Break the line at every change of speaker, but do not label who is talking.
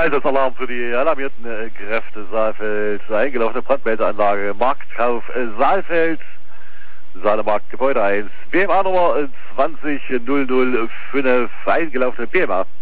Einsatzalarm für die alarmierten Kräfte Saalfeld. Eingelaufene Brandmeldeanlage Marktkauf Saalfeld. Saalemarkt Gebäude 1. BMA Nummer 20005. Eingelaufene BMA.